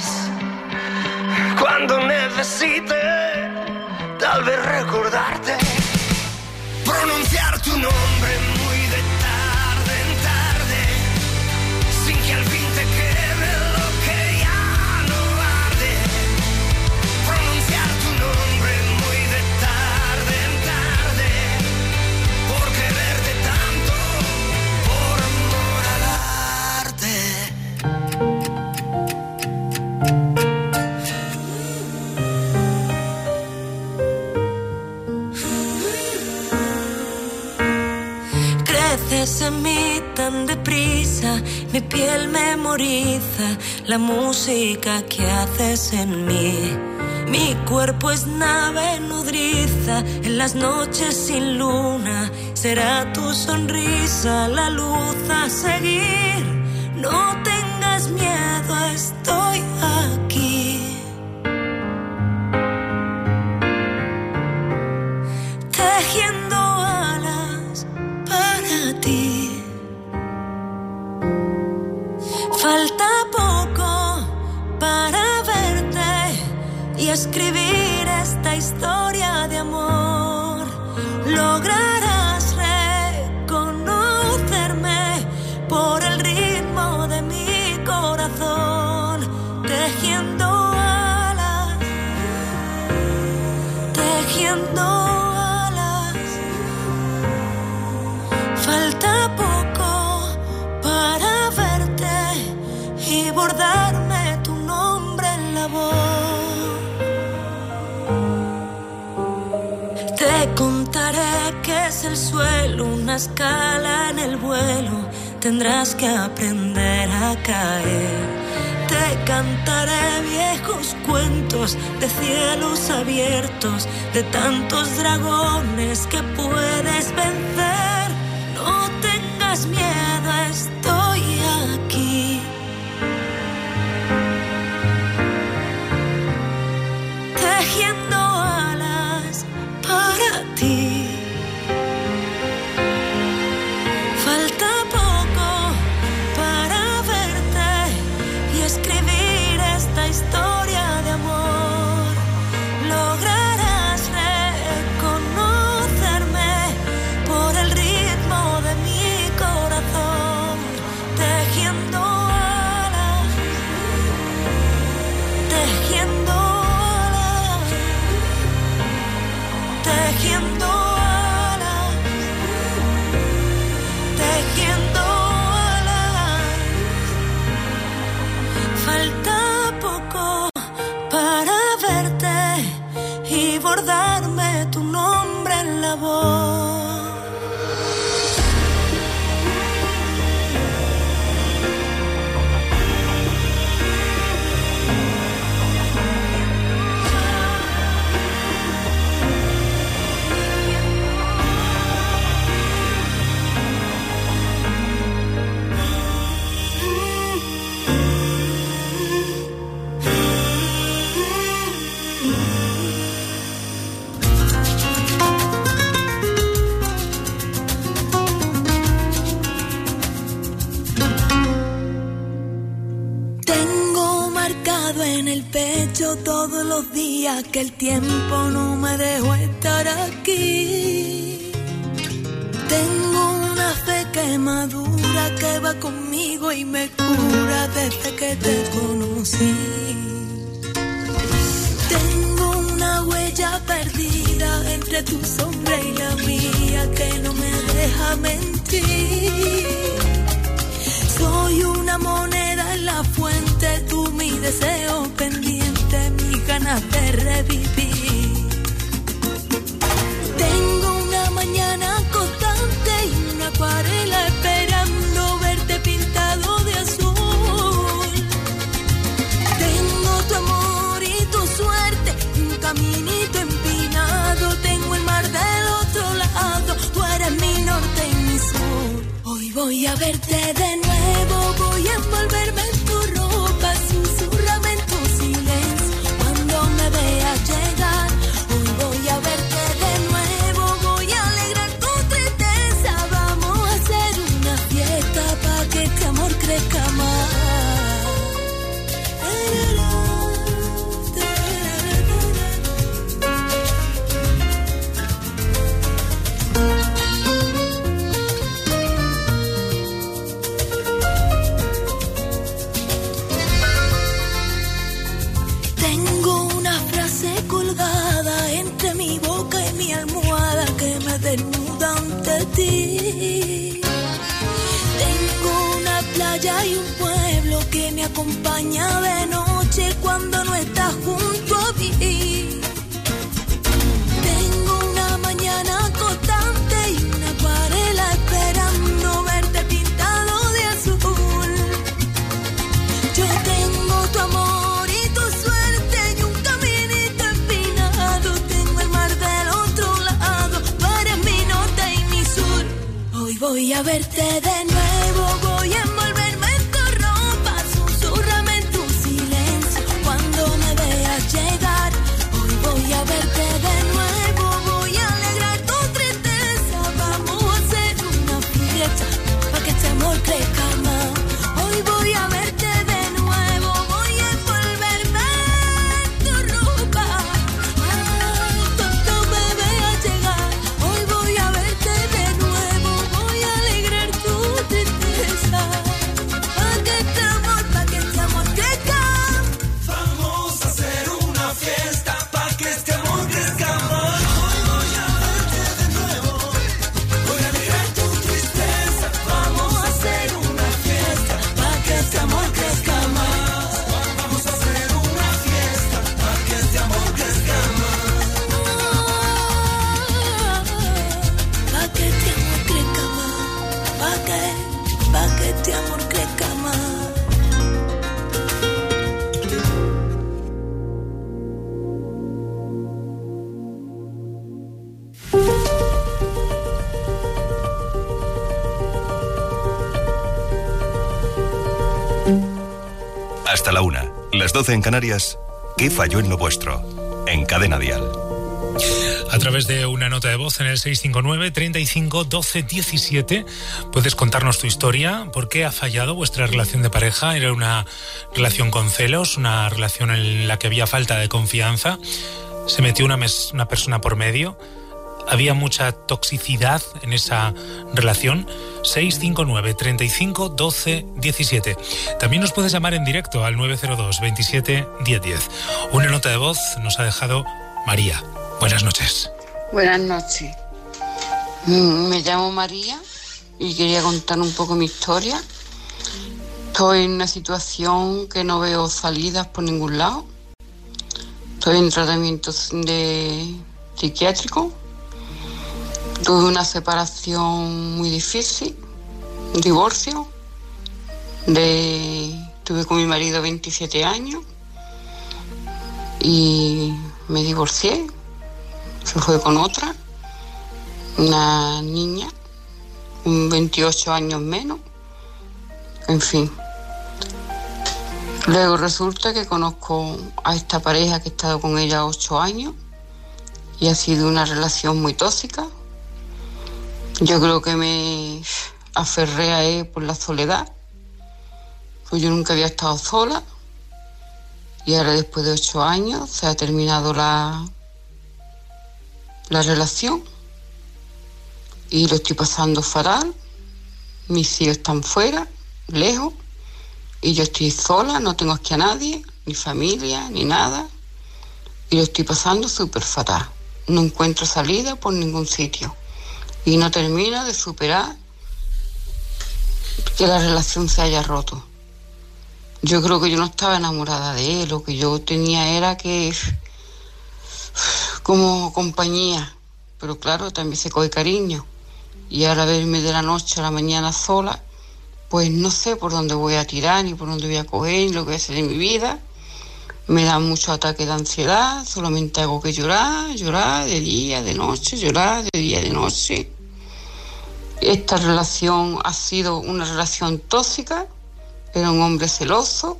más. Cuando necesite, tal vez recordarte, pronunciar tu nombre muy de tarde en tarde, sin que al fin te quede lo que ya no arde. Pronunciar tu nombre muy de tarde en tarde, por quererte tanto, por amor al arte. Creces en mí tan deprisa, mi piel memoriza la música que haces en mí. Mi cuerpo es nave nodriza en las noches sin luna. Será tu sonrisa la luz a seguir. No tengas miedo, estoy aquí. Tejiendo alas para ti. Falta poco para verte y escribir esta historia de amor. Lograrás reconocerme por el ritmo de mi corazón. Tejiendo alas, tejiendo alas. Falta poco para verte y bordarme tu nombre en la voz. Te contaré que es el suelo, una escala en el vuelo. Tendrás que aprender a caer. Te cantaré viejos cuentos de cielos abiertos, de tantos dragones que puedes vencer. No tengas miedo, estoy aquí. Tejiendo alas para ti. Falta poco para verte y escribir esta historia de amor. Lograrás reconocerme por el ritmo de mi corazón. Tejiendo alas, tejiendo alas, tejiendo alas, tejiendo alas. Falta poco para verte y bordarme tu nombre en la voz. Tengo marcado en el pecho todos los días que el tiempo no me dejó estar aquí. Tengo una fe que madura, que va conmigo y me cura desde que te conocí. Tengo una huella perdida entre tu sombra y la mía que no me deja mentir. Soy una moneda en la fuente, tú mi deseo pendiente, mis ganas de revivir. Tengo una mañana constante y una acuarela esperando verte pintado de azul. Tengo tu amor y tu suerte, un caminito empinado. Tengo el mar del otro lado, tú eres mi norte y mi sur. Hoy voy a verte de nuevo, voy a envolverme en tu ropa, susurrame en tu silencio cuando me veas llegar. Hoy voy a verte de nuevo, voy a alegrar tu tristeza. Vamos a hacer una fiesta para que este amor crezca más. ti. Tengo una playa y un pueblo que me acompaña de noche cuando no estás junto a mí. Tengo una mañana constante y una acuarela esperando verte pintado de azul. Yo tengo tu amor y tu suerte y un caminito empinado. Tengo el mar del otro lado para mi norte y mi sur. Hoy voy a verte de nuevo, voy a envolverme en tu ropa, susurrame en tu silencio cuando me veas llegar. Hoy voy a verte de nuevo, voy a alegrar tu tristeza. Vamos a hacer una fiesta para que este amor crezca más. Hoy voy a verte de nuevo, voy a envolverme en tu ropa. Ay, cuando me veas llegar. Hoy voy a verte de nuevo, voy a alegrar tu tristeza. Pa' que este amor, pa' que este amor crezca. Vamos a hacer una fiesta pa' que este amor crezca más. Hoy voy a verte de nuevo, voy a alegrar tu tristeza. Vamos a hacer una fiesta pa' que este amor crezca más. Vamos a hacer una fiesta pa' que este amor crezca más. Pa' que este amor crezca más. Pa' que, pa' que este amor crezca más. Hasta la una, las doce en Canarias. ¿Qué falló en lo vuestro? En Cadena Dial. A través de una nota de voz en el seis cinco nueve, treinta y cinco, doce, diecisiete puedes contarnos tu historia. ¿Por qué ha fallado vuestra relación de pareja? ¿Era una relación con celos? ¿Una relación en la que había falta de confianza? ¿Se metió una, mes, una persona por medio? ¿Había mucha toxicidad en esa relación? seis cinco nueve, treinta y cinco, doce, diecisiete. También nos puedes llamar en directo al nueve cero dos, veintisiete, diez diez. Una nota de voz nos ha dejado María. Buenas noches. Buenas noches. Me llamo María y quería contar un poco mi historia. Estoy en una situación que no veo salidas por ningún lado. Estoy en tratamiento de psiquiátrico. Tuve una separación muy difícil, un divorcio. De, tuve con mi marido veintisiete años y me divorcié. Se fue con otra, una niña, con veintiocho años menos. En fin. Luego resulta que conozco a esta pareja que he estado con ella ocho años y ha sido una relación muy tóxica. Yo creo que me aferré a él por la soledad, pues yo nunca había estado sola y ahora después de ocho años se ha terminado la, la relación y lo estoy pasando fatal. Mis hijos están fuera, lejos, y yo estoy sola, no tengo aquí a nadie, ni familia, ni nada, y lo estoy pasando súper fatal. No encuentro salida por ningún sitio. Y no termina de superar que la relación se haya roto. Yo creo que yo no estaba enamorada de él, lo que yo tenía era que como compañía, pero claro, también se coge cariño. Y ahora verme de la noche a la mañana sola, pues no sé por dónde voy a tirar, ni por dónde voy a coger, ni lo que voy a hacer en mi vida. Me dan muchos ataques de ansiedad, solamente hago que llorar, llorar de día, de noche, llorar de día, de noche. Esta relación ha sido una relación tóxica, era un hombre celoso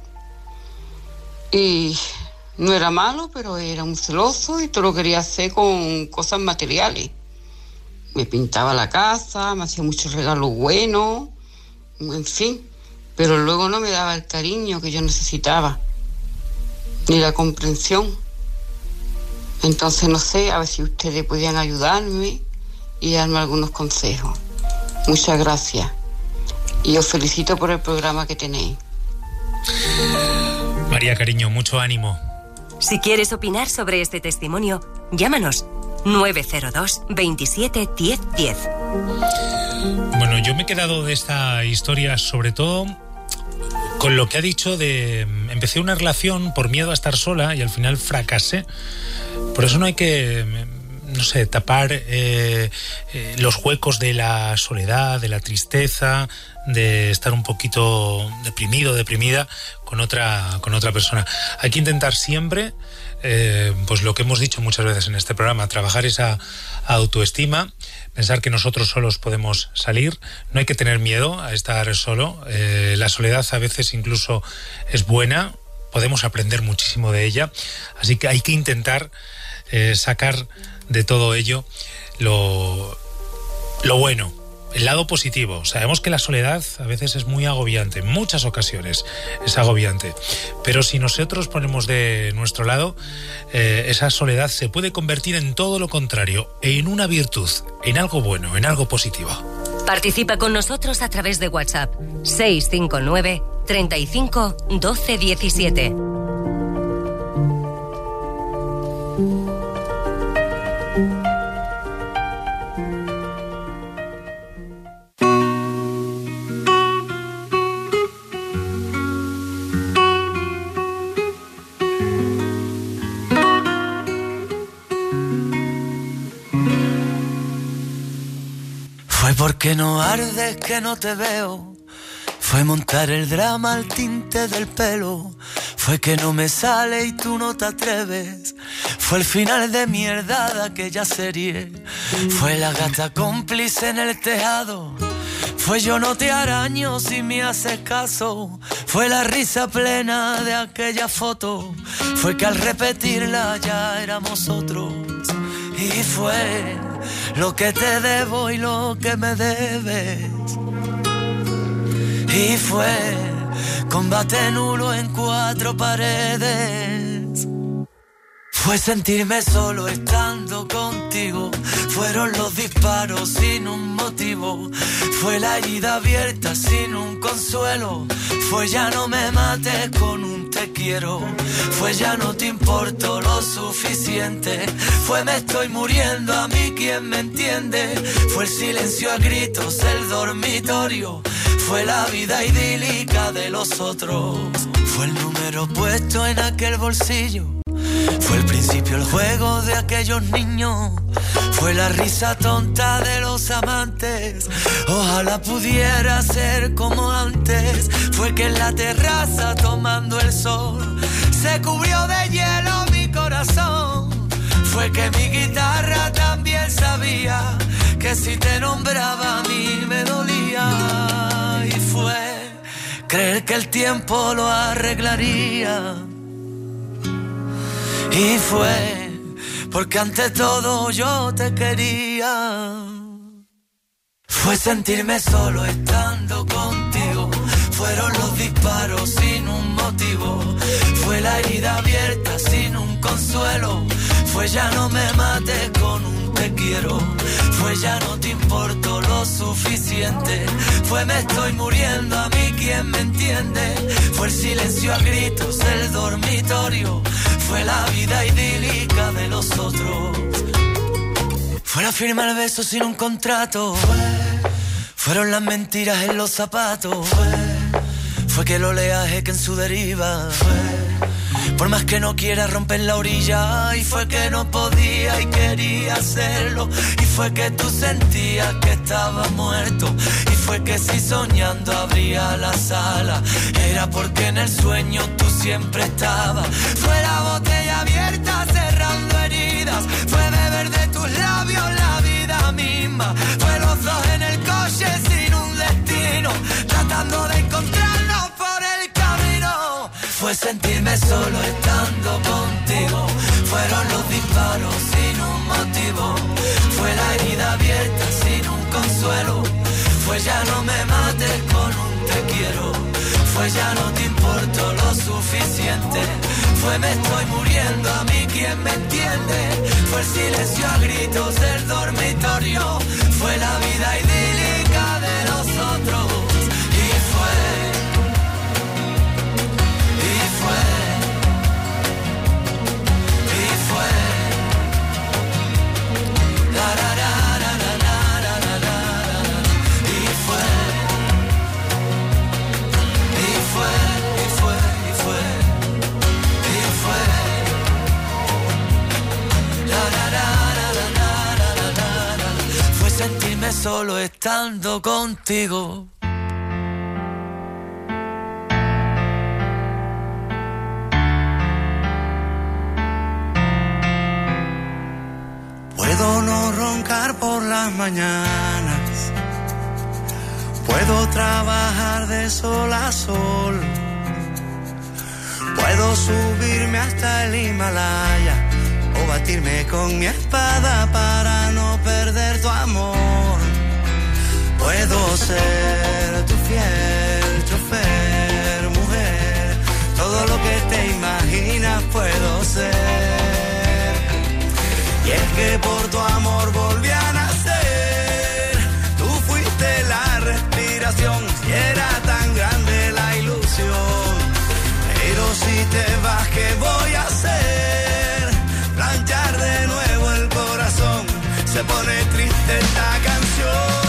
y no era malo, pero era un celoso y todo lo quería hacer con cosas materiales. Me pintaba la casa, me hacía muchos regalos buenos, en fin, pero luego no me daba el cariño que yo necesitaba, ni la comprensión. Entonces no sé, a ver si ustedes podían ayudarme y darme algunos consejos. Muchas gracias y os felicito por el programa que tenéis. María, cariño, mucho ánimo. Si quieres opinar sobre este testimonio, llámanos nueve cero dos, veintisiete, diez, diez. Bueno, yo me he quedado de esta historia sobre todo con lo que ha dicho de... Empecé una relación por miedo a estar sola y al final fracasé. Por eso no hay que, no sé, tapar eh, eh, los huecos de la soledad, de la tristeza, de estar un poquito deprimido, deprimida con otra, con otra persona. Hay que intentar siempre, eh, pues lo que hemos dicho muchas veces en este programa, trabajar esa autoestima, pensar que nosotros solos podemos salir, no hay que tener miedo a estar solo, eh, la soledad a veces incluso es buena, podemos aprender muchísimo de ella, así que hay que intentar eh, sacar de todo ello lo, lo bueno, el lado positivo. Sabemos que la soledad a veces es muy agobiante, en muchas ocasiones es agobiante, pero si nosotros ponemos de nuestro lado, eh, esa soledad se puede convertir en todo lo contrario, en una virtud, en algo bueno, en algo positivo. Participa con nosotros a través de WhatsApp seis cinco nueve, treinta y cinco, doce, diecisiete. Fue porque no ardes que no te veo, fue montar el drama al tinte del pelo, fue que no me sale y tú no te atreves, fue el final de mierda de aquella serie, fue la gata cómplice en el tejado, fue yo no te araño si me haces caso, fue la risa plena de aquella foto, fue que al repetirla ya éramos otros, y fue lo que te debo y lo que me debes. Y fue combate nulo en cuatro paredes. Fue sentirme solo estando contigo. Fueron los disparos sin un motivo. Fue la herida abierta sin un consuelo. Fue ya no me mates con un te quiero. Fue ya no te importo lo suficiente. Fue me estoy muriendo a mí quien me entiende. Fue el silencio a gritos el dormitorio. Fue la vida idílica de los otros. Fue el número puesto en aquel bolsillo. Fue el principio el juego de aquellos niños. Fue la risa tonta de los amantes. Ojalá pudiera ser como antes. Fue que en la terraza tomando el sol se cubrió de hielo mi corazón. Fue que mi guitarra también sabía que si te nombraba a mí me dolía. Y fue creer que el tiempo lo arreglaría. Y fue porque ante todo yo te quería. Fue sentirme solo estando contigo. Fueron los disparos sin un motivo. Fue la herida abierta sin un consuelo. Fue ya no me mates con un te quiero. Fue ya no te importo lo suficiente. Fue me estoy muriendo a mí quien me entiende. Fue el silencio a gritos el dormitorio. Fue la vida idílica de los otros. Fue la firma el beso sin un contrato. Fue, fueron las mentiras en los zapatos. Fue, fue que el oleaje que en su deriva. Fue, por más que no quiera romper la orilla. Y fue que no podía y quería hacerlo. Y fue que tú sentías que estaba muerto. Y fue que si soñando abría la sala era porque en el sueño tú siempre estabas. Fue la botella abierta cerrando heridas. Fue beber de tus labios la vida misma. Fue los dos en el coche sin un destino, tratando de encontrarnos por el camino. Fue sentirme solo estando contigo. Fueron los disparos sin un motivo. Fue la herida abierta sin un consuelo. Fue ya no me mates con un te quiero. Fue ya no te importo lo suficiente. Fue me estoy muriendo a mí quien me entiende. Fue el silencio a gritos del dormitorio. Fue la vida idílica de los otros. Y fue, y fue, y fue, solo estando contigo. Puedo no roncar por las mañanas, puedo trabajar de sol a sol, puedo subirme hasta el Himalaya o batirme con mi espada para no perder tu amor. Puedo ser tu fiel chofer, mujer, todo lo que te imaginas puedo ser. Y es que por tu amor volví a nacer, tú fuiste la respiración y era tan grande la ilusión. Pero si te vas, ¿qué voy a hacer? Planchar de nuevo el corazón, se pone triste esta canción.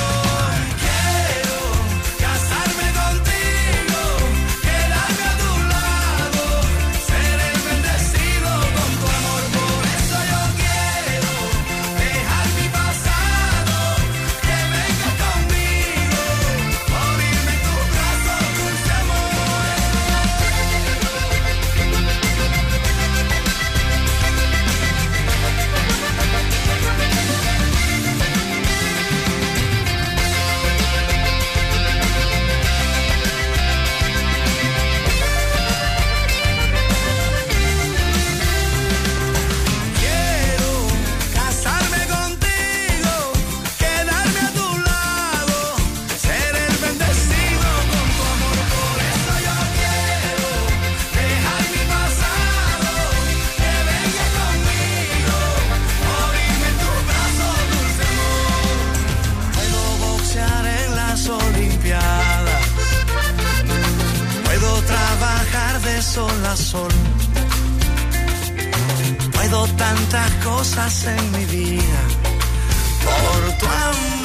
Sol a sol, puedo tantas cosas en mi vida por tu amor.